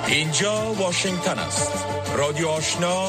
اینجا واشنگتن است. رادیو آشنا،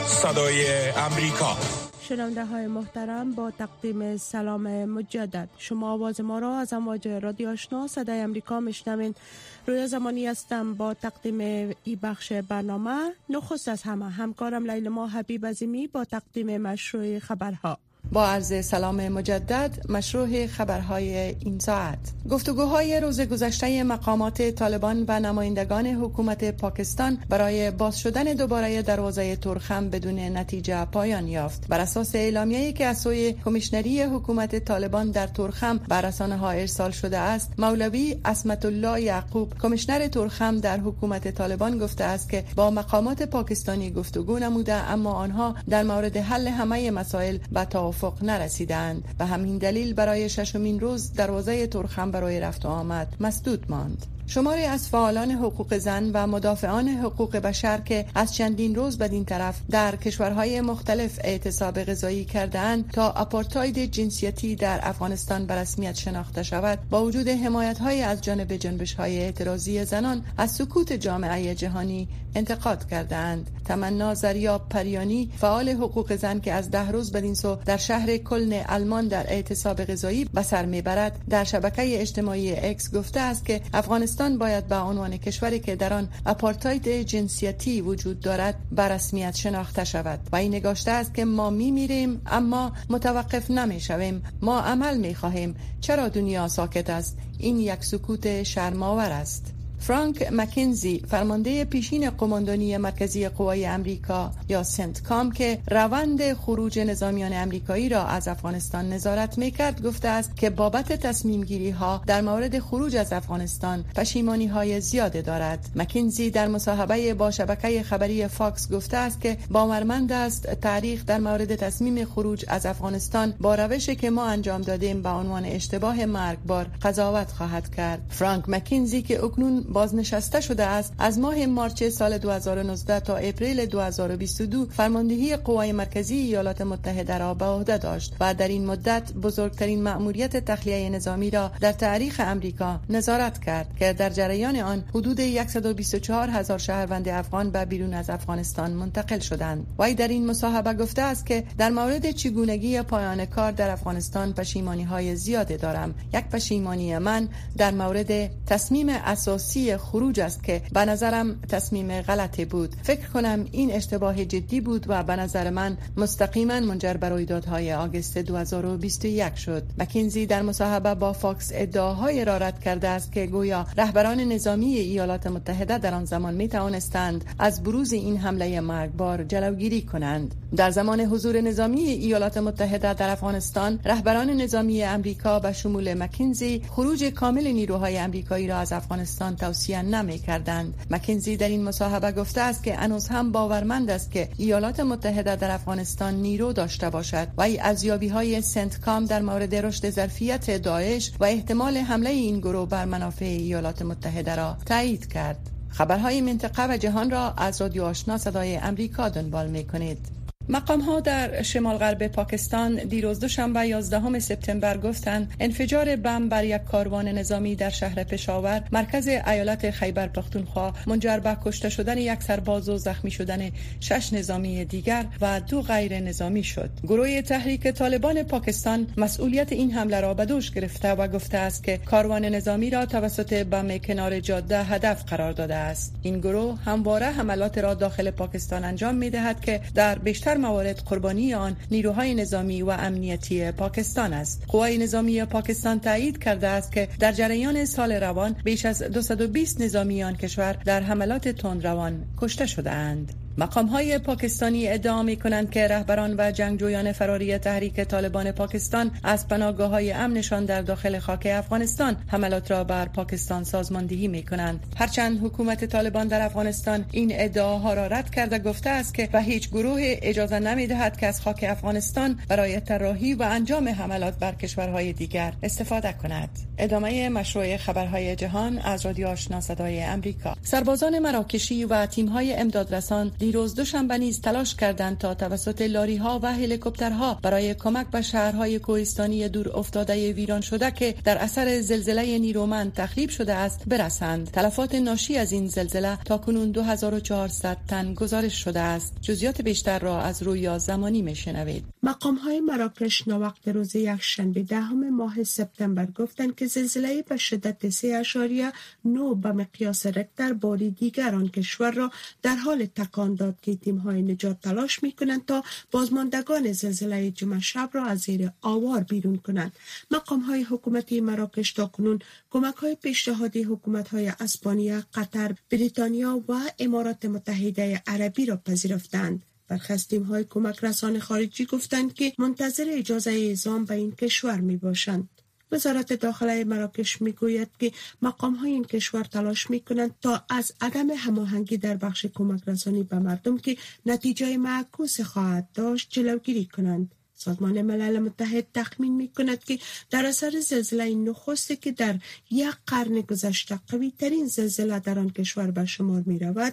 صدای امریکا. شنونده های محترم، با تقدیم سلام مجدد، شما آواز ما را از امواج رادیو آشنا صدای امریکا میشنوین. رویا زمانی هستم با تقدیم ای بخش برنامه. نخست از همه همکارم لیلما حبیب عظیمی با تقدیم مشروع خبرها. با عرض سلام مجدد، مشروع خبرهای این ساعت. گفتگوهای روز گذشته مقامات طالبان و نمایندگان حکومت پاکستان برای باز شدن دوباره دروازه تورخم بدون نتیجه پایان یافت. بر اساس اعلامیه‌ای که از سوی کمیشنری حکومت طالبان در تورخم به رسانه‌ها ارسال شده است، مولوی عصمت الله یعقوب، کمیشنر تورخم در حکومت طالبان، گفته است که با مقامات پاکستانی گفتگو نموده، اما آنها در مورد حل همه مسائل به توافق نرسیدند و همین دلیل برای ششمین روز دروازه تورخم برای رفت و آمد مسدود ماند. شماری از فعالان حقوق زن و مدافعان حقوق بشر که از چندین روز بدین طرف در کشورهای مختلف اعتصاب غذایی کرده‌اند تا آپارتاید جنسیتی در افغانستان به رسمیت شناخته شود، با وجود حمایت‌های از جانب جنبش‌های اعتراضی زنان از سکوت جامعه جهانی انتقاد کرده‌اند. تمنا زریاب پریانی، فعال حقوق زن که از 10 روز بدین سو در شهر کلن آلمان در اعتصاب غذایی به سر میبرد، در شبکه اجتماعی اکس گفته است که افغانستان باید به عنوان کشوری که در آن آپارتاید جنسیتی وجود دارد به رسمیت شناخته شود و این نگاشته است که ما میمیریم اما متوقف نمیشویم، ما عمل میخواهیم، چرا دنیا ساکت است؟ این یک سکوت شرم‌آور است. فرانک مکنزی، فرمانده پیشین قماندانی مرکزی قوای امریکا یا سنتکام که روند خروج نظامیان امریکایی را از افغانستان نظارت میکرد، گفته است که بابت تصمیم گیری ها در مورد خروج از افغانستان پشیمانی های زیاده دارد. مکنزی در مصاحبه با شبکه خبری فاکس گفته است که باورمند است تاریخ در مورد تصمیم خروج از افغانستان با روشی که ما انجام دادیم به عنوان اشتباه مرگبار قضاوت خواهد کرد. فرانک مکنزی که اکنون بازنشسته شده است، از ماه مارچ سال 2019 تا اپریل 2022 فرماندهی قوای مرکزی ایالات متحده را به عهده داشت و در این مدت بزرگترین مأموریت تخلیه نظامی را در تاریخ امریکا نظارت کرد که در جریان آن حدود 124,000 شهروند افغان به بیرون از افغانستان منتقل شدند. وی در این مصاحبه گفته است که در مورد چگونگی پایان کار در افغانستان پشیمانی‌های زیاده دارم. یک پشیمانی من در مورد تصمیم اساسی خروج است که به نظرم تصمیم غلطی بود. فکر کنم این اشتباه جدی بود و به نظر من مستقیما منجر به رویدادهای آگوست 2021 شد. مکنزی در مصاحبه با فاکس ادعاهای را رد کرده است که گویا رهبران نظامی ایالات متحده در آن زمان می توانستند از بروز این حمله مرگبار جلوگیری کنند. در زمان حضور نظامی ایالات متحده در افغانستان، رهبران نظامی امریکا به شمول مکنزی خروج کامل نیروهای امریکایی را از افغانستان توصیه نمی‌کردند. مکنزی در این مصاحبه گفته است که هنوز هم باورمند است که ایالات متحده در افغانستان نیرو داشته باشد و ارزیابی‌های سنتکام در مورد رشد ظرفیت داعش و احتمال حمله این گروه بر منافع ایالات متحده را تایید کرد. خبرهای منطقه و جهان را از رادیو آشنا صدای امریکا دنبال می‌کنید. مقام‌ها در شمال غرب پاکستان دیروز دوشنبه 11 سپتامبر گفتند انفجار بمب بر یک کاروان نظامی در شهر پشاور، مرکز ایالت خیبر پختونخوا، منجر به کشته شدن یک سرباز و زخمی شدن 6 نظامی دیگر و 2 غیر نظامی شد. گروه تحریک طالبان پاکستان مسئولیت این حمله را به دوش گرفته و گفته است که کاروان نظامی را توسط بم کنار جاده هدف قرار داده است. این گروه همواره حملات را داخل پاکستان انجام می‌دهد که در بیشتر موارد قربانی آن نیروهای نظامی و امنیتی پاکستان است. قوای نظامی پاکستان تایید کرده است که در جریان سال روان بیش از 220 نظامی آن کشور در حملات تندروان کشته شده‌اند. مقام‌های پاکستانی ادعا می‌کنند که رهبران و جنگجویان فراری تحریک طالبان پاکستان از پناهگاه‌های امنشان در داخل خاک افغانستان حملات را بر پاکستان سازماندهی می‌کنند. هرچند حکومت طالبان در افغانستان این ادعاها را رد کرده گفته است که به هیچ گروه اجازه نمی‌دهد که از خاک افغانستان برای طراحی و انجام حملات بر کشورهای دیگر استفاده کند. ادامه مشروع خبرهای جهان از رادیو آشنا صدای امریکا. سربازان مراکشی و تیم‌های امدادرسان دیروز دوشنبه نیز تلاش کردند تا توسط لاری‌ها و هلیکوپترها برای کمک به شهرهای کوهستانی دور افتاده ویران شده که در اثر زلزله نیرومند تخریب شده است برسند. تلفات ناشی از این زلزله تاکنون 2400 تن گزارش شده است. جزئیات بیشتر را از رویا زمانی میشنوید. مقام‌های مراکش ناوقت روز یکشنبه 10 ماه سپتامبر گفتند که زلزله به شدت 3.9 به مقیاس رکتر باری دیگر آن کشور را در حال تکان داد که تیم‌های نجات تلاش می‌کنند تا بازماندگان زلزله جمعه شب را از زیر آوار بیرون کنند. مقام‌های حکومتی مراکش تاکنون کمک‌های پیشنهادی حکومت‌های اسپانیا، قطر، بریتانیا و امارات متحده عربی را پذیرفتند. برخی از تیم‌های کمک رسان خارجی گفتند که منتظر اجازه اعزام به این کشور می‌باشند. وزارت داخله مراکش میگوید که مقام‌های این کشور تلاش می‌کنند تا از عدم هماهنگی در بخش کمک رسانی به مردم که نتیجه معکوس خواهد داشت جلوگیری کنند. سازمان ملل متحد تخمین می‌کند که در اثر زلزله نخستی که در یک قرن گذشته قوی‌ترین زلزله در آن کشور به شمار می‌رود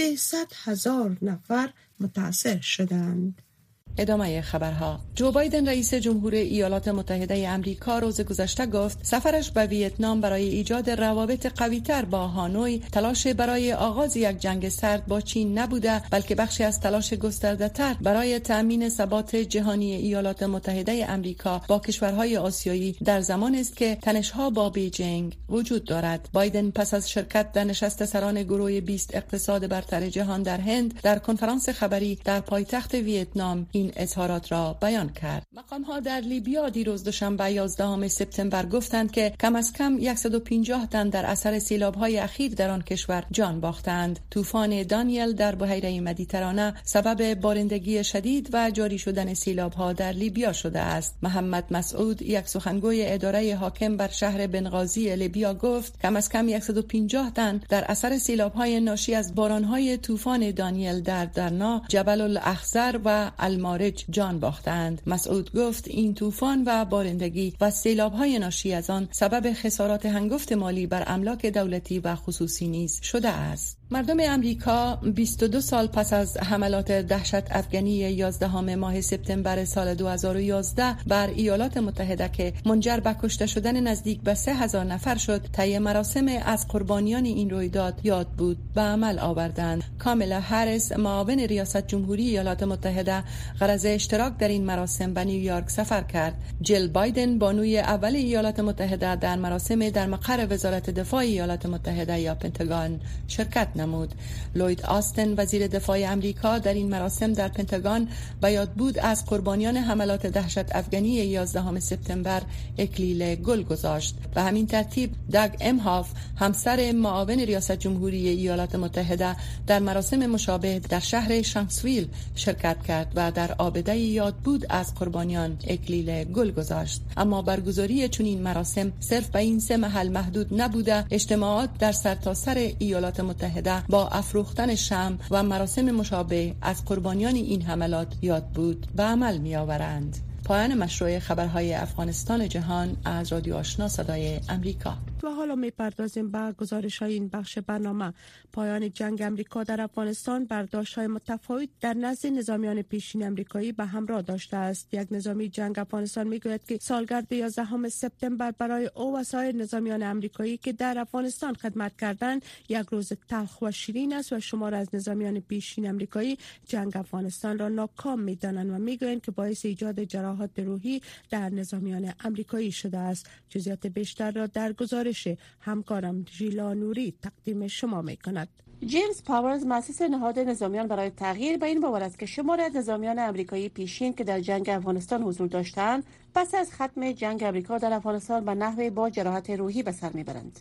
300,000 نفر متاثر شدند. ادامه خبرها. جو بایدن رئیس جمهور ایالات متحده آمریکا روز گذشته گفت سفرش به ویتنام برای ایجاد روابط قوی‌تر با هانوی تلاش برای آغاز یک جنگ سرد با چین نبوده بلکه بخشی از تلاش گسترده‌تر برای تأمین ثبات جهانی ایالات متحده آمریکا با کشورهای آسیایی در زمان است که تنش‌ها با بیجینگ وجود دارد. بایدن پس از شرکت در نشست سران گروه 20 اقتصاد برتر جهان در هند در کنفرانس خبری در پایتخت ویتنام این اظهارات را بیان کرد. مقام‌ها در لیبیا دیروز دوشنبه 11 سپتامبر گفتند که کم از کم 150 تن در اثر سیلاب‌های اخیر در آن کشور جان باختند. طوفان دانیل در بحیره مدیترانه سبب بارندگی شدید و جاری شدن سیلاب‌ها در لیبیا شده است. محمد مسعود، یک سخنگوی اداره حاکم بر شهر بنغازی لیبیا گفت کم از کم 150 تن در اثر سیلاب‌های ناشی از باران‌های طوفان دانیل در درنا، جبل الاخضر و المارج جان باختند. مسعود گفت این طوفان و بارندگی و سیلاب‌های ناشی از آن سبب خسارات هنگفت مالی بر املاک دولتی و خصوصی نیز شده است. مردم امریکا 22 سال پس از حملات دهشت افغانی 11 ماه سپتامبر سال 2011 بر ایالات متحده که منجر به کشته شدن نزدیک به 3000 نفر شد، طی مراسم از قربانیان این رویداد یاد بود به عمل آوردند. کاملا هریس، معاون ریاست جمهوری ایالات متحده، غرض اشتراک در این مراسم به نیویورک سفر کرد. جیل بایدن، بانوی اول ایالات متحده، در مراسم در مقر وزارت دفاع ایالات متحده یا پنتاگون شرکت نمود. لوید آستن، وزیر دفاع امریکا، در این مراسم در پنتاگون به یاد بود از قربانیان حملات دهشت افغانی 11 سپتامبر اکلیل گل گذاشت. به همین ترتیب داگ امهاف، همسر معاون ریاست جمهوری ایالات متحده، در مراسم مشابه در شهر شانکسویل شرکت کرد و در آبده یاد بود از قربانیان اکلیل گل گذاشت. اما برگزاری چنین مراسم صرف به این 3 محل محدود نبوده. اجتماعات در سرتاسر ایالات متحده با افروختن شمع و مراسم مشابه از قربانیان این حملات یاد بود به عمل می آورند. پایان مشروع خبرهای افغانستان جهان از رادیو آشنا صدای امریکا. و حالا می‌پردازیم به گزارش‌های این بخش برنامه. پایان جنگ امریکا در افغانستان برداشت‌های متفاوت در نزد نظامیان پیشین امریکایی به همراه داشته است. یک نظامی جنگ افغانستان می‌گوید که سالگرد 11 سپتامبر برای او و سایر نظامیان امریکایی که در افغانستان خدمت کردند یک روز تلخ و شیرین است و شمار از نظامیان پیشین امریکایی جنگ افغانستان را ناکام می‌دانند و می‌گویند که باعث ایجاد جراحات روحی در نظامیان امریکایی شده است. جزئیات بیشتر را در گزارش همکارم ژیلا نوری تقدیم شما می‌کند. جیمز پاورز، مؤسس نهاد نظامیان برای تغییر، به این باور است که شمار از نظامیان امریکایی پیشین که در جنگ افغانستان حضور داشتند پس از ختم جنگ امریکا در افغانستان به نحوی با جراحت روحی به سر میبرند.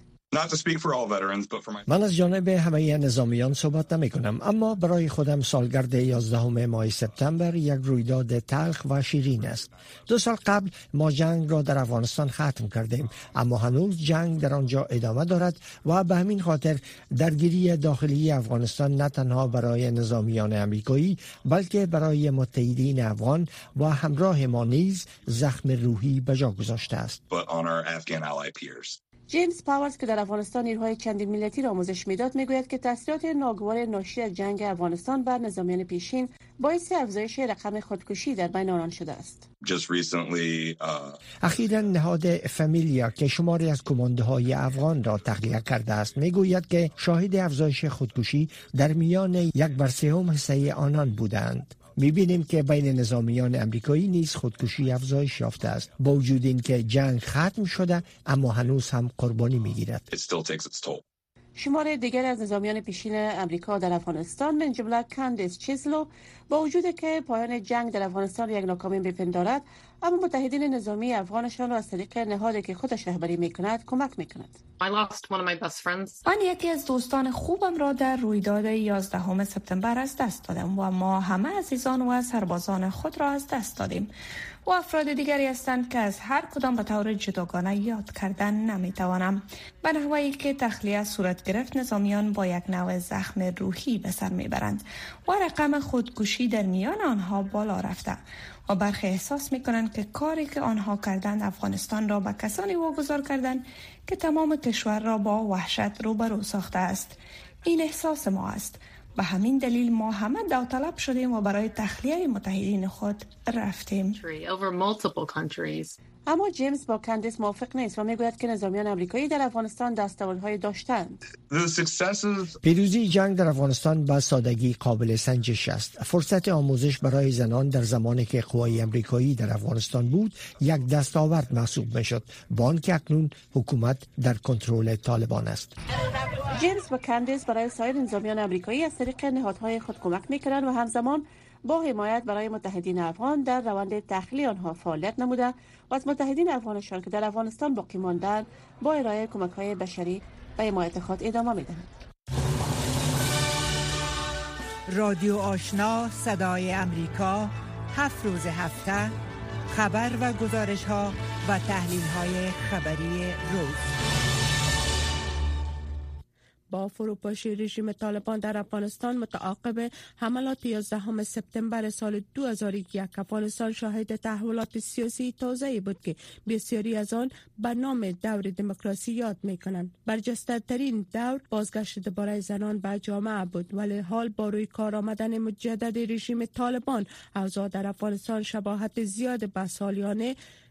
من از جانب همه نظامیان صحبت نمی کنم، اما برای خودم سالگرد 11 ماه سپتامبر یک رویداد تلخ و شیرین است. 2 سال قبل ما جنگ را در افغانستان ختم کردیم، اما هنوز جنگ در آنجا ادامه دارد و به همین خاطر درگیری داخلی افغانستان نه تنها برای نظامیان امریکایی بلکه برای متحدین افغان و همراه ما نیز زخم روحی به جا گذاشته است. جیمز پاورز که در افغانستان نیروهای چندین ملیتی را آموزش میداد میگوید که تاثیرات ناگوار ناشی از جنگ افغانستان بر نظامیان پیشین باعث افزایش رقم خودکشی در بین آنان شده است. اخیراً نهاد فامیلیا که شماری از کماندوهای افغان را تخلیه کرده است میگوید که شاهد افزایش خودکشی در میان 1/3 حصه آنان بودند. می‌بینیم که بین نظامیان امریکایی نیز خودکشی افزایش یافته است. با وجود اینکه جنگ ختم شده اما هنوز هم قربانی می‌گیرد. شمار دیگر از نظامیان پیشین امریکا در افغانستان من جمله کاندیس چیزلو با وجود که پایان جنگ در افغانستان یک ناکامی بپندارد اما متحدین نظامی افغانشان را از طریق نهادی که خودش رهبری میکند کمک میکند. من یکی از دوستان خوبم را در رویداد 11 سپتامبر از دست دادم و ما همه عزیزان و سربازان خود را از دست دادیم و افراد دیگری هستند که از هر کدام به طور جداگانه یاد کردن نمیتوانم. به نحوی که تخلیه صورت گرفت نظامیان با یک نوع زخم روحی به سر میبرند و رقم خودکشی در میان آنها بالا رفته و برخی احساس میکنند که کاری که آنها کردند افغانستان را به کسانی واگذار کردند که تمام کشور را با وحشت روبرو ساخته است. این احساس ما است. به همین دلیل ما همه داوطلب شدیم و برای تخلیه متحدین خود رفتیم. اما جیمز با کاندیس موافق نیست و میگوید که نظامیان امریکایی در افغانستان دستاوردهای داشتند. پیروزی جنگ در افغانستان با سادگی قابل سنجش است. فرصت آموزش برای زنان در زمانی که قوای امریکایی در افغانستان بود یک دستاورد محسوب میشد، با آنکه اکنون حکومت در کنترل طالبان است. جیمز و کاندیس برای سایر نظامیان امریکایی از طریق نهادهای خود کمک میکنند و همزمان با حمایت برای متحدین افغان در روند تخلیه آنها فعالیت نموده و از متحدین افغانشان که در افغانستان باقی ماندند با ارائه کمک‌های بشری و حمایت خود ادامه می‌دهند. رادیو آشنا صدای امریکا 7 روز هفته خبر و گزارش‌ها و تحلیل‌های خبری روز. با فروپاشی رژیم طالبان در افغانستان متعاقب حملات 11 سپتامبر سال 2001 افغانستان شاهد تحولات سیاسی تازه‌ای بود که بسیاری از آن به نام دور دموکراسی یاد می‌کنند. برجسته ترین دور بازگشت دوباره زنان به جامعه بود، ولی حال با روی کار آمدن مجدد رژیم طالبان اوضاع در افغانستان شباهت زیاد به سالیان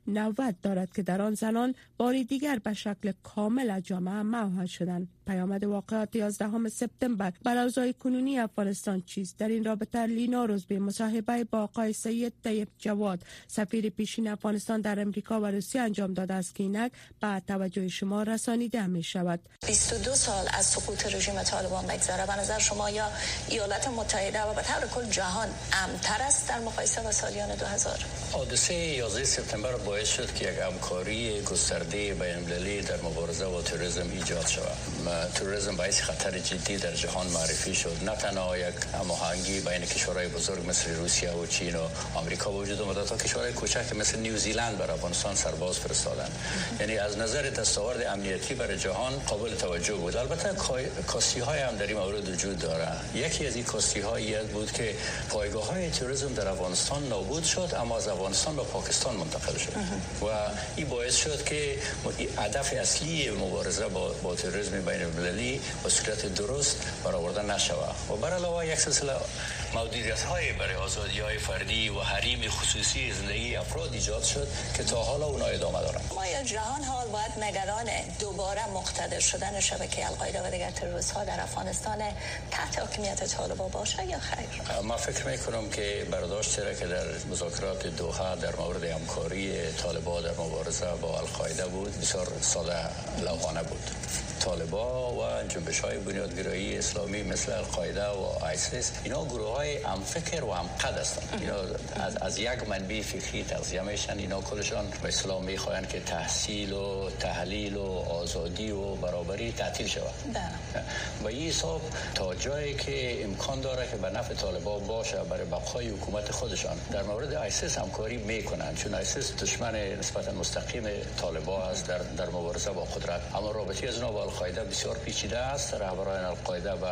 90 دارد که در آن زنان باری دیگر به شکل کامل از جامعه موحد شدند. پیامد واقعات 11 سپتامبر بر اوضاع کنونی افغانستان چیست؟ در این رابطه لینا روزبی مصاحبه با آقای سید طیب جواد سفیر پیشین افغانستان در امریکا و روسیه انجام داده است که اینک به توجه شما رسانیده می شود. 22 سال از سقوط رژیم طالبان بگذره، به نظر شما یا ایالات متحده و به طور کل جهان امن‌تر است در مقایسه با سالیان 2000؟ حادثه 11 سپتامبر باعث شد که یک همکاری گسترده بین‌المللی در مبارزه با تروریسم ایجاد شود. تروریسم باعث خطر جدی در جهان معرفی شد. نه تنها یک هماهنگی بین کشورهای بزرگ مثل روسیه و چین و آمریکا وجود آمد، تا کشورهای کوچک مثل نیوزیلند بر افغانستان سرباز فرستادند. یعنی از نظر دستاورد امنیتی برای جهان قابل توجه بود. البته کاستی‌های هم در این مورد وجود داره. یکی از این کاستی‌ها بود که پایگاه‌های تروریسم در افغانستان نابود شد، اما از افغانستان به پاکستان منتقل شد و این باعث شد که هدف اصلی مبارزه با تروریسم بین المللی به صورت درست برآورده نشود. و بر علاوه یک سلسله محدودیت‌های برای آزادی‌های فردی و حریم خصوصی زندگی افراد ایجاد شد که تا حالا اونها ادامه دارند. ما یا جهان حال باید نگران دوباره مقتدر شدن شبکه القاعده و دیگر تروریست‌ها در افغانستان تحت حاکمیت طالبان باشه یا خیر؟ ما فکر می‌کنم که برداشتی را که در مذاکرات دوحه در مورد همکاری طالبان در مبارزه با القاعده بود بسیار ساده لوحانه بود. طالبان و جنبش‌های بنیادگرایی اسلامی مثل القاعده و آیسیس اینا گروه‌های هم فکر و هم قد هستند. اینا از یک منبع فکری تغذیه میشن. اینا کلشان به اسلام میخواهند که تحصیل و تحلیل و آزادی و برابری تعطیل شود. و این حساب تا جایی که امکان داره که به نفع طالبان باشه برای بقای حکومت خودشان در مورد آیسیس همکاری میکنند، چون آیسیس دشمن نسبتا مستقیم طالبان است در مبارزه با قدرت، اما رابطه از اونها با القاعده بسیار پیچیده است. رهبران القاعده و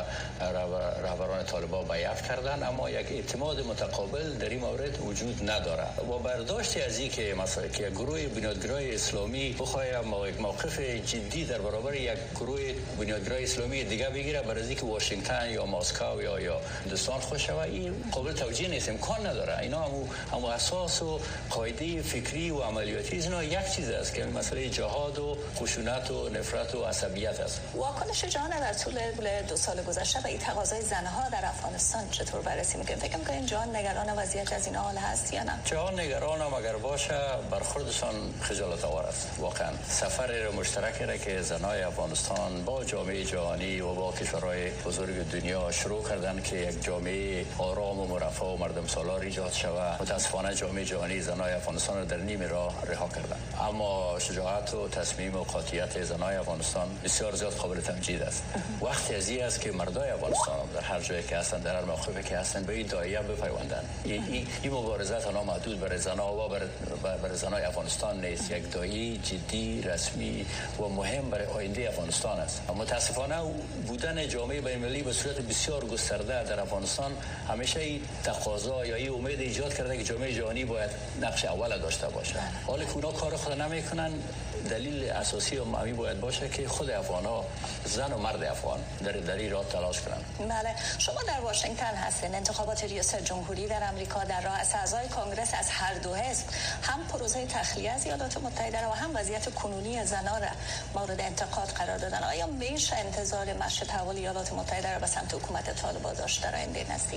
رهبران طالبان بیعت کردند، اما یک اعتماد متقابل در این مورد وجود نداره. با برداشت از این که مثلا که گروه بنیادگرای اسلامی بخواد موقف جدی در برابر یک گروه بنیادگرای اسلامی دیگه بگیره برای اینکه واشنگتن یا مسکو یا هندوستان خوش شود، این قابل توجیه نیست، امکان نداره. اینا هم اساس و قاعده فکری و عملیاتی اینا یک چیز است که مسئله جهاد و خشونت و نفرت و عصبیت است. واکنش جهان در طول 2 سال گذشته و این تقاضای زنها در افغانستان چطور بررسی می‌کنید؟ فکر می‌کنید جهان نگران وضعیت از این حال هست یا نه؟ جهان نگران هم اگر باشه برخوردشان خجالت آور است. واقعا سفر مشترکی را که زنای افغانستان با جامعه جهانی و با کشورهای بزرگ دنیا شروع کردن که یک جامعه آرام و مرفه و مردم سالار ایجاد شود، متاسفانه جامعه جهانی زنای افغانستان را در نیم راه رها کردند. اما شجاعت و تصمیم و قاطعیت زنای افغانستان بسیار زیاد قابل تمجید است. وقتی از این است که مردای افغانستان در هر جایی که هستند، در هر موقعی که هستند، به این داعیه بپیوندند. این مبارزه تنها محدود برای زنها و برای زنای افغانستان نیست، یک داعیه جدی، رسمی و مهم برای آینده افغانستان است. اما متاسفانه بودن جامعه بین‌المللی به صورت بسیار گسترده در افغانستان همیشه این تقاضا یا این امید ایجاد کرده که جامعه جهانی باید نقش اول داشته باشه. حالا که اونا کار خود نمیکنن، دلیل اساسی و مهمی باید باشه که خود افغان‌ها، زن و مرد افغان در این راه تلاش کنن. بله، شما در واشنگتن هستین. انتخابات ریاست جمهوری در آمریکا در راه است. اعضای کنگره از هر دو حزب هم پروژه تخلیه از ایالات متحده و هم وضعیت کنونی زنان را مورد انتقاد قرار دادن. آیا میشه انتظار مشروع تحول ایالات متحده را به سمت حکومت طالبان داشت در آینده نزدیک؟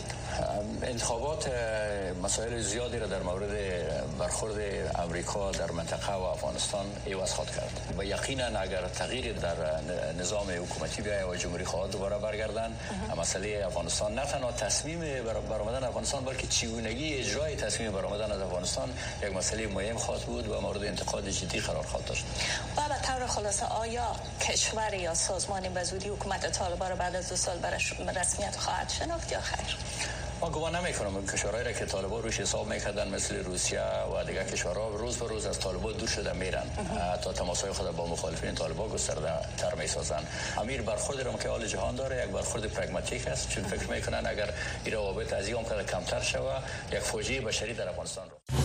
انتخابات مسائل زیادی را در مورد برخورد امریکا در منطقه و افغانستان عوض خواهد کرد و یقینا اگر تغییر در نظام حکومتی بیاید و جمهوری خواهد دوباره برگردن، مسئله افغانستان نه تنها تصمیم برآمدن افغانستان بلکه چگونگی اجرای تصمیم برآمدن از افغانستان یک مسئله مهم خواهد بود و مورد انتقاد جدی قرار خواهد داشت. و به طور خلاصه آیا کشور یا سازمانی به زودی حکومت طالبان را بعد از 2 سال به رسمیت خواهد شناخت یا خیر؟ ما گمان نمی‌کنم کشورهایی را که طالبان روش حساب می‌کردن مثل روسیه و دیگر کشورها روز به روز از طالبان دور شده میرن، تا تماس‌های خود با مخالفین طالبان گسترده تر می‌سازن. امیر برخورد را که حال جهان داره یک برخورد پرگماتیک است، چون فکر می‌کنن اگر این روابط از این هم کمتر شود یک فاجعه بشری در افغانستان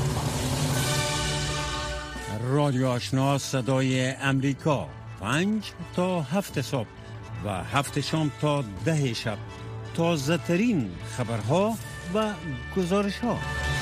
رادیو آشنا صدای امریکا 5 تا 7 صبح و 7 شام تا 10 شب، تازه ترین خبرها و گزارش ها.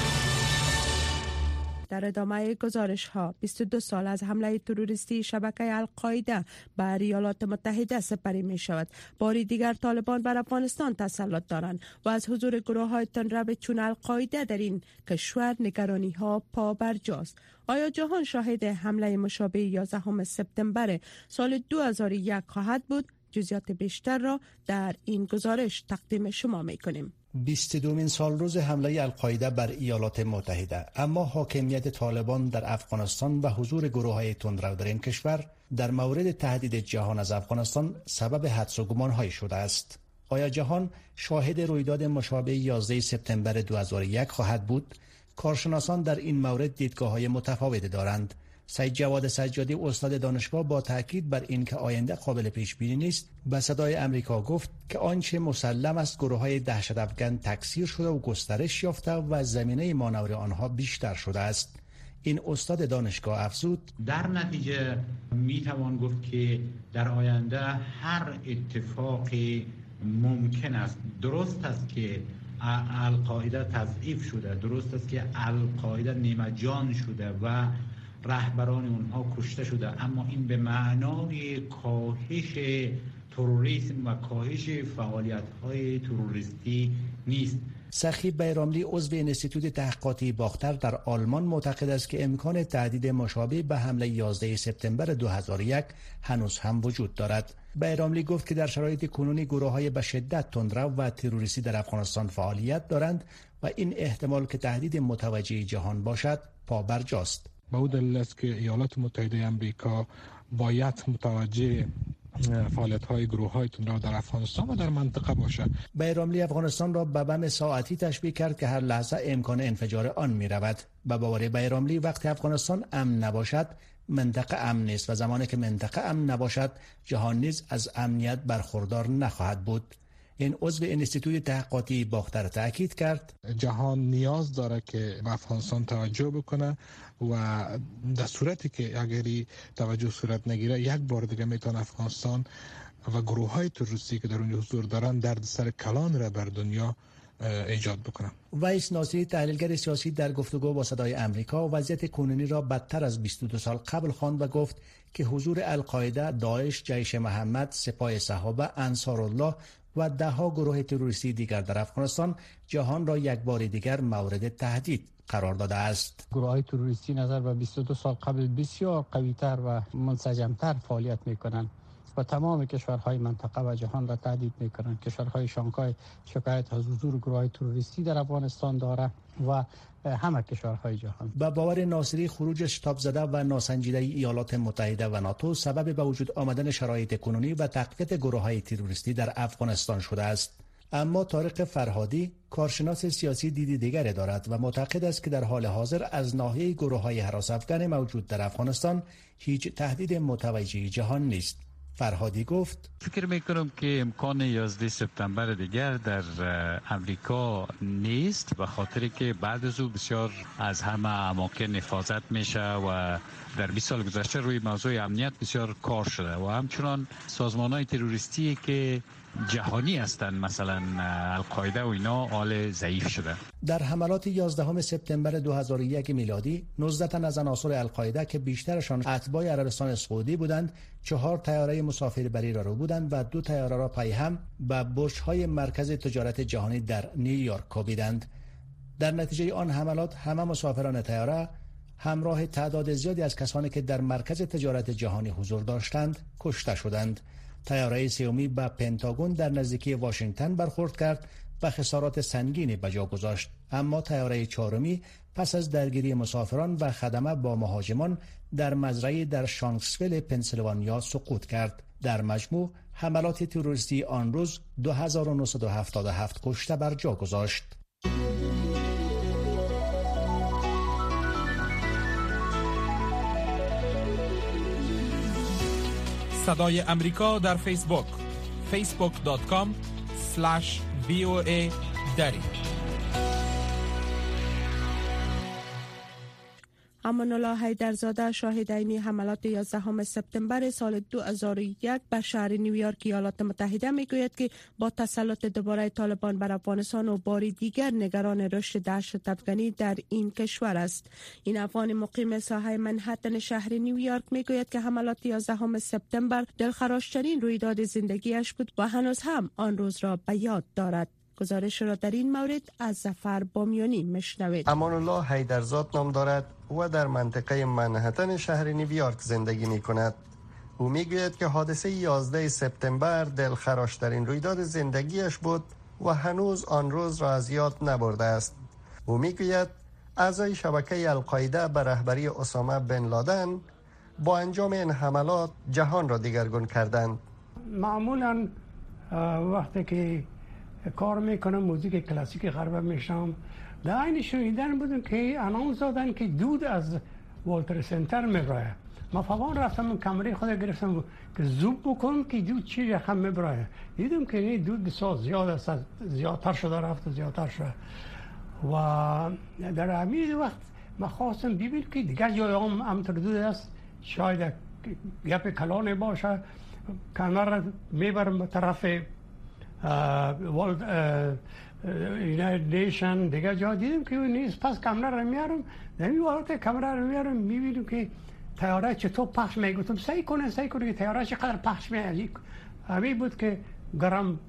در ادامه گزارش ها 22 سال از حمله تروریستی شبکه القاعده بر ایالات متحده سپری می شود. باری دیگر طالبان بر افغانستان تسلط دارند و از حضور گروه های تندرو چون القاعده در این کشور نگرانی ها پا برجاست. آیا جهان شاهد حمله مشابه 11 سپتامبر سال 2001 خواهد بود؟ جزئیات بیشتر را در این گزارش تقدیم شما می کنیم. 22مین سالروز حمله القاعده بر ایالات متحده، اما حاکمیت طالبان در افغانستان و حضور گروه‌های تندرو در این کشور در مورد تهدید جهان از افغانستان سبب حدس و گمان‌های شده است. آیا جهان شاهد رویداد مشابه 11 سپتامبر 2001 خواهد بود؟ کارشناسان در این مورد دیدگاه‌های متفاوتی دارند. سید جواد سجادی استاد دانشگاه با تاکید بر اینکه آینده قابل پیش بینی نیست، به صدای امریکا گفت که آنچه مسلم است گروه‌های دهشت‌افکن تکثیر شده و گسترش یافته و زمینه مانور آنها بیشتر شده است. این استاد دانشگاه افزود: در نتیجه میتوان گفت که در آینده هر اتفاقی ممکن است. درست است که القاعده تضعیف شده، درست است که القاعده نیمه جان شده و رهبران اونها کشته شده، اما این به معنای کاهش تروریسم و کاهش فعالیت‌های تروریستی نیست. سخی بیراملی عضو انستیتوت تحقیقاتی باختر در آلمان معتقد است که امکان تهدید مشابه به حمله 11 سپتامبر 2001 هنوز هم وجود دارد. بیراملی گفت که در شرایط کنونی گروه‌های به شدت تندرو و تروریستی در افغانستان فعالیت دارند و این احتمال که تهدید متوجه جهان باشد پابرجاست. به او دلیل است که ایالات متحده آمریکا باید متوجه فعالیت‌های گروه‌های تندرو در افغانستان و در منطقه باشه. بیراملی افغانستان را به بم ساعتی تشبیه کرد که هر لحظه امکان انفجار آن می‌رود. به باور بیراملی وقتی افغانستان امن نباشد منطقه امن نیست و زمانی که منطقه امن نباشد جهان نیز از امنیت برخوردار نخواهد بود. این عضو انستیتوی تحقیقاتی باختر تاکید کرد جهان نیاز داره که به افغانستان توجه بکنه و در صورتی که اگری توجه صورت نگیره یک بار دیگه میتونه افغانستان و گروه‌های تروریستی که در اونجا حضور دارن دردسر کلان را بر دنیا ایجاد بکنن. ویس ناصری تحلیلگر سیاسی در گفتگو با صدای امریکا وضعیت کنونی را بدتر از 22 سال قبل خواند و گفت که حضور القاعده، داعش، جیش محمد، سپاه صحابه، انصارالله و دهها گروه تروریستی دیگر در افغانستان جهان را یک بار دیگر مورد تهدید قرار داده است. گروه‌های تروریستی نظر به 22 سال قبل بسیار قوی‌تر و منسجم‌تر فعالیت می‌کنند و تمام کشورهای منطقه و جهان را تهدید می‌کنند. کشورهای شانگهای شکایت از حضور گروه‌های تروریستی در افغانستان دارد و همه کشورهای جهان. با باور ناصری خروج شتاب زده و ناسنجیده ایالات متحده و ناتو سبب به وجود آمدن شرایط کنونی و تقویت گروه‌های تروریستی در افغانستان شده است. اما طارق فرهادی کارشناس سیاسی دیدی دیگری دارد و معتقد است که در حال حاضر از ناحیه گروه‌های هراس افکن موجود در افغانستان هیچ تهدید متوجه جهان نیست. فرهادی گفت فکر میکنم که امکان 11 سپتامبر دیگر در امریکا نیست به خاطری که بعد از او بسیار از همه اماکن حفاظت میشه و در 20 سال گذشته روی موضوع امنیت بسیار کار شده و همچنان سازمان‌های تروریستی که جهانی هستند مثلا القاعده و اینا حال ضعیف شده. در حملات 11 سپتامبر 2001 میلادی 19 تن از عناصر القاعده که بیشترشان اتباع عربستان سعودی بودند 4 طیاره مسافربری را رو بودند و 2 طیاره را پای هم به برج‌های مرکز تجارت جهانی در نیویورک کوبیدند. در نتیجه آن حملات همه مسافران طیاره همراه تعداد زیادی از کسانی که در مرکز تجارت جهانی حضور داشتند کشته شدند. طیاره سومی به پنتاگون در نزدیکی واشنگتن برخورد کرد و خسارات سنگینی به جا گذاشت، اما طیاره چهارمی پس از درگیری مسافران و خدمه با مهاجمان در مزرعه‌ای در شانکسویل پنسیلوانیا سقوط کرد. در مجموع حملات تروریستی آن روز 2977 کشته بر جا گذاشت. صدای امریکا در فیسبوک facebook.com/VOA دری. امان الله حیدرزاده شاهد عینی حملات 11 سپتامبر سال 2001 بر شهر نیویورک ایالات متحده میگوید که با تسلط دوباره طالبان بر افغانستان و بار دیگر نگران رشد دهشت افغانی در این کشور است. این افغان مقیم ساحه منهتن شهر نیویورک میگوید که حملات 11 سپتامبر دلخراشترین رویداد زندگیش بود و هنوز هم آن روز را به یاد دارد. گزارش را در این مورد از ظفر بامیانی میشنوید. امان الله حیدرزاد نام دارد و در منطقه منهتن شهر نیویورک زندگی می کند. او می گوید که حادثه 11 سپتامبر دلخراشترین رویداد زندگیش بود و هنوز آن روز را از یاد نبرده است. او می گوید اعضای شبکه القاعده به رهبری اسامه بن لادن با انجام این حملات جهان را دگرگون کردند. معمولا وقتی که کار میکنم موزیک کلاسیک غرب میشم در این شنیدن بودم که اناونس دادن که دود از والتر سنتر میبرایه. ما فوان رفتم کمره خود گرفتم که زوب بکن که دود چی رقم میبرایه. دیدم که این دود بسیار زیاد است، زیادتر شده رفت زیادتر شده و در همین وقت ما خواستم ببینم که دیگر جای همطور دود است، شاید گپ کلانه باشه. کمره میبرم به طرف یونایتد نیشن دیگه جا دیدم که نیست. پس کامera رو میارم در این وقت کامera رو میارم میبینم که طیاره چطور پخش میگفتم سعی کنه که طیاره چقدر پخش میگه. همین بود که گرم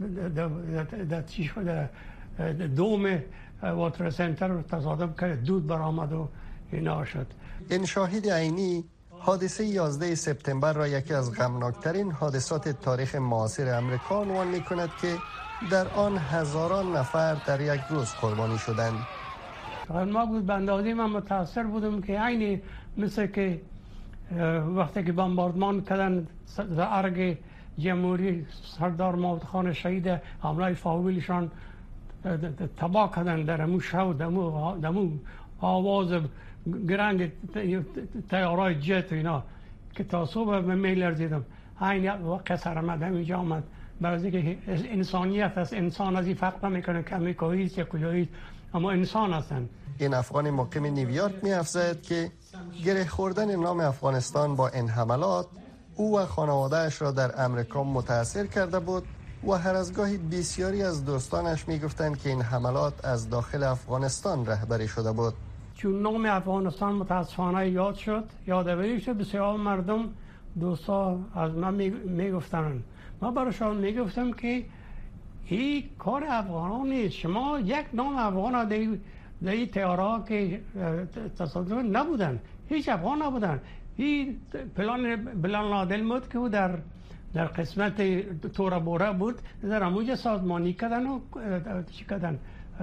دوم واتر سنتر رو تصادف کرد، دود برآمد و اینا شد. این شاهد عینی حادثه 11 سپتامبر را یکی از غمناکترین حادثات تاریخ معاصر امریکا عنوان می‌کند که در آن هزاران نفر در یک روز قربانی شدند. ما بود بندازی من متاثر بودم که عین مثل که وقتی که بمباردمان کردن ارگ جمهوری سردار محمد خان شهید حمله فاویلشان تباه کردن در امو شو دمو آواز گرنگ تیارای جت اینا که تا صبح می لرزیدم. این وقت سرمد همینجا آمد برای که انسانیت است. انسان از این فرق نمیکنه که امریکایی است یا کجایی است، اما انسان هستن. این افغان مقیم نیویورک می افزاید که گره خوردن نام افغانستان با این حملات او و خانوادهش را در امریکا متاثر کرده بود و هر از گاهی بسیاری از دوستانش می گفتند که این حملات از داخل افغانستان رهبری شده بود. چون نام افغانستان متاسفانه یاد شد، یادآوری شد، بسیار مردم دوستا از من می گفتن. من برایشان می گفتم که این کار افغانان نیست. شما یک نام افغان در این تیارها که تصادف نبودن، هیچ افغان نبودن. این پلان لادن بود که در قسمت تورا بورا بود، در اموج سازمانی کردن و چی کردن،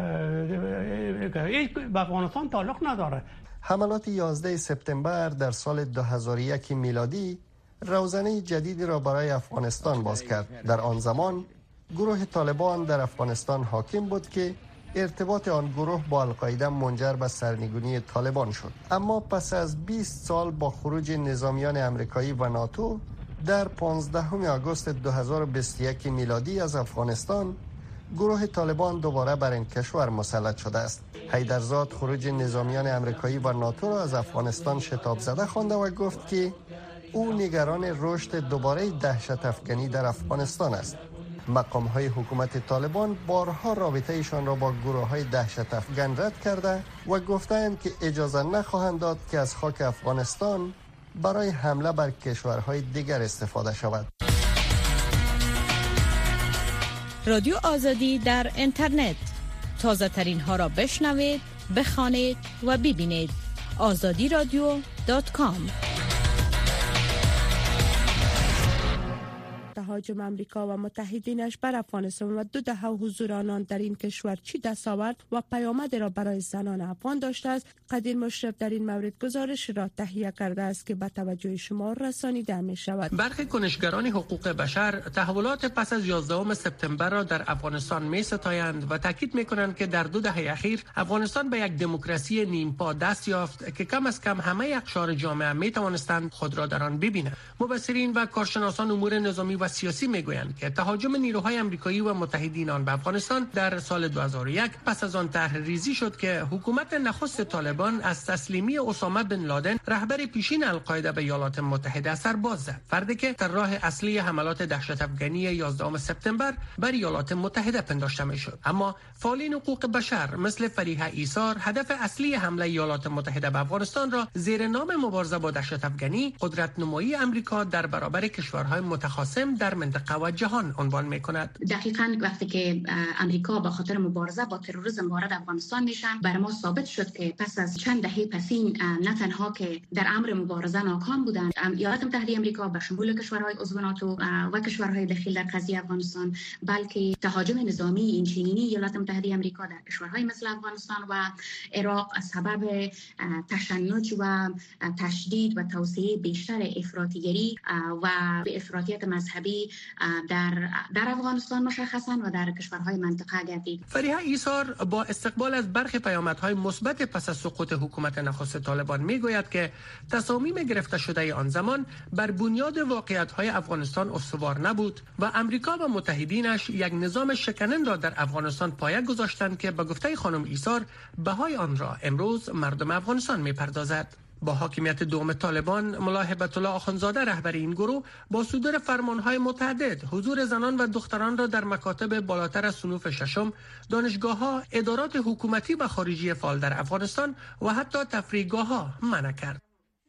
به افغانستان تعلق نداره. حملات 11 سپتامبر در سال 2001 میلادی روزنه جدیدی را برای افغانستان باز کرد. در آن زمان گروه طالبان در افغانستان حاکم بود که ارتباط آن گروه با القاعده منجر به سرنگونی طالبان شد. اما پس از 20 سال با خروج نظامیان امریکایی و ناتو در 15 آگوست 2021 میلادی از افغانستان، گروه طالبان دوباره بر این کشور مسلط شده است. حیدرزاد خروج نظامیان امریکایی و ناتو را از افغانستان شتاب زده خوانده و گفت که او نگران رشد دوباره دهشت افغانی در افغانستان است. مقام‌های حکومت طالبان بارها رابطه‌شان را با گروه‌های دهشت افغان رد کرده و گفتند که اجازه نخواهند داد که از خاک افغانستان برای حمله بر کشورهای دیگر استفاده شود. رادیو آزادی در اینترنت، تازه ترین ها را بشنوید، بخوانید و ببینید. azadiradio.com. تهاجم امریکا و متحدینش بر افغانستان و 2 دهه حضور آنان در این کشور چی دستاورد و پیامد را برای زنان افغان داشته است؟ قدیر مشرف در این مورد گزارش را تهیه کرده است که به توجه شما رسانیده می شود. برخی کنشگران حقوق بشر تحولات پس از 11 سپتامبر را در افغانستان می ستایند و تاکید می کنند که در 2 دهه اخیر افغانستان به یک دموکراسی نیمپا دست یافت که کم از کم همه اقشار جامعه می توانستند خود را در آن ببینند. مبصرین و کارشناسان امور نظامی و سیاسی میگویند که تهاجم نیروهای آمریکایی و متحدین آن به افغانستان در سال 2001 پس از آن طرح ریزی شد که حکومت نخست طالبان از تسلیمی اسامه بن لادن رهبر پیشین القاعده به ایالات متحده سر باز زد، فردی که در راه اصلی حملات دهشت افغانی 11 سپتامبر بر ایالات متحده پنداشته میشد. اما فعالین حقوق بشر مثل فریحه ایثار هدف اصلی حمله ایالات متحده به افغانستان را زیر نام مبارزه با دهشت افغانی قدرت نمایی آمریکا در برابر کشورهای متخاصم در منطقه و جهان عنوان می‌کند. دقیقاً وقتی که امریکا به خاطر مبارزه با تروریسم وارد افغانستان میشن، برای ما ثابت شد که پس از چند دهه پسین نه تنها که در امر مبارزه ناکام بودند، ایالات متحده آمریکا به شمول کشورهای عضو ناتو و کشورهای دخیل در قضیه افغانستان، بلکه تهاجم نظامی اینچنینی ایالات متحده آمریکا در کشورهای مثل افغانستان و عراق از سبب تشنج و تشدید و توسعه بیشتر افراطیگری و افراطیت مذهبی در افغانستان مشخصا و در کشورهای منطقه گردید. فریحه ایثار با استقبال از برخی پیامدهای مثبت پس از سقوط حکومت نخست طالبان میگوید که تصامیم گرفته شده آن زمان بر بنیاد واقعیت‌های افغانستان استوار نبود و امریکا و متحدینش یک نظام شکننده را در افغانستان پایه گذاشتند که به گفته خانم ایثار بهای آن را امروز مردم افغانستان میپردازد. با حاکمیت دوم طالبان، ملا هبت الله آخوندزاده رهبر این گروه با صدور فرمانهای متعدد حضور زنان و دختران را در مکاتب بالاتر از صنوف ششم، دانشگاه‌ها، ادارات حکومتی و خارجی فعال در افغانستان و حتی تفریحگاه‌ها منع کرد.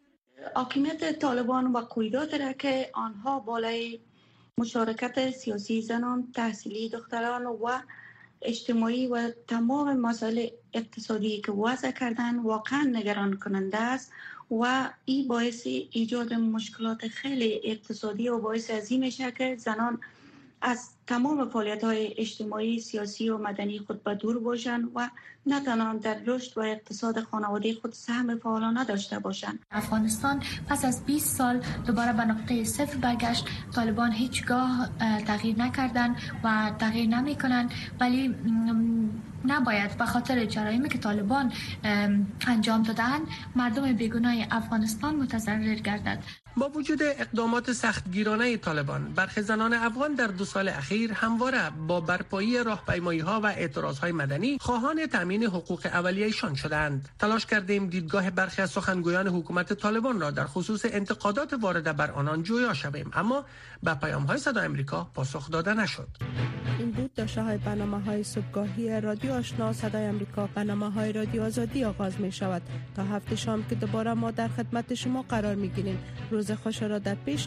حاکمیت طالبان و قیودات را که آنها بالای مشارکت سیاسی زنان، تحصیلی دختران و اجتماعی و تمام مسائل اقتصادی که وضع کردن واقعا نگران کننده است و این باعث ایجاد مشکلات خیلی اقتصادی و باعث ازی میشه که زنان از تمام فعالیت‌های اجتماعی، سیاسی و مدنی خود به دور باشند و نه تنها در رشد و اقتصاد خانواده خود سهم فعالانه داشته باشند. افغانستان پس از 20 سال دوباره به نقطه صفر برگشت. طالبان هیچگاه تغییر نکردند و تغییر نمی‌کنند، ولی نباید به خاطر جرایمی که طالبان انجام دادن مردم بیگناه افغانستان متضرر گردد. با وجود اقدامات سختگیرانه طالبان، برخی زنان افغان در 2 سال اخیر همواره با برپایی راهپیمایی‌ها و اعتراضهای مدنی خواهان تامین حقوق اولیه‌شان شدند. تلاش کردیم دیدگاه برخی از سخنگویان حکومت طالبان را در خصوص انتقادات وارده بر آنان جویا شویم، اما به پیام‌های صدای آمریکا پاسخ داده نشد. این بود داشته‌های برنامه‌های صبحگاهی رادیو آشنا صدای آمریکا. برنامه‌های رادیو آزادی آغاز می‌شود. تا هفته شام که دوباره ما در خدمت شما قرار می‌گیریم. روز خوش را در پیش